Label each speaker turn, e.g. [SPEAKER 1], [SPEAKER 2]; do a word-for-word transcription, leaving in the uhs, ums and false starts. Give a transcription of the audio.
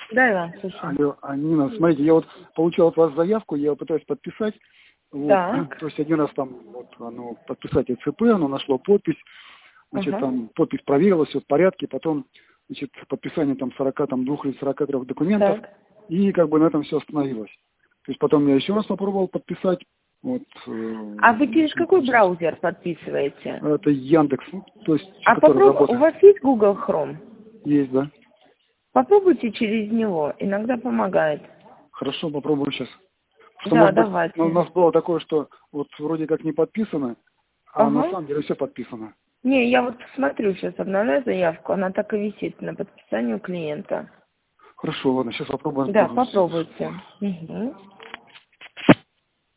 [SPEAKER 1] Да, Иван, слушаю.
[SPEAKER 2] Алло, а, Нина, смотрите, я вот получил от вас заявку, я пытаюсь подписать. Вот.
[SPEAKER 1] Так.
[SPEAKER 2] То есть один раз там вот, оно, подписать ЦП, оно нашло подпись, значит,
[SPEAKER 1] Ага.
[SPEAKER 2] там подпись проверилась, все в порядке, потом, значит, подписание там сорока двух или сорока трёх документов,
[SPEAKER 1] Так.
[SPEAKER 2] и как бы на этом все остановилось. То есть потом я еще раз попробовал подписать. Вот, э,
[SPEAKER 1] А вы через какой браузер подписываете?
[SPEAKER 2] это Яндекс, ну, то есть,
[SPEAKER 1] А
[SPEAKER 2] который
[SPEAKER 1] попробуй, у
[SPEAKER 2] работает.
[SPEAKER 1] вас есть Google Chrome?
[SPEAKER 2] Есть, да.
[SPEAKER 1] Попробуйте через него, иногда помогает.
[SPEAKER 2] Хорошо, попробую сейчас. Что,
[SPEAKER 1] Да,
[SPEAKER 2] может быть, ну, у
[SPEAKER 1] давайте.
[SPEAKER 2] нас было такое, что вот вроде как не подписано, а на
[SPEAKER 1] Ага.
[SPEAKER 2] самом деле все подписано.
[SPEAKER 1] Не, я вот смотрю, сейчас обновляю заявку, она так и висит на подписанию клиента.
[SPEAKER 2] Хорошо, ладно, сейчас попробуем.
[SPEAKER 1] Да, попробуйте. Угу.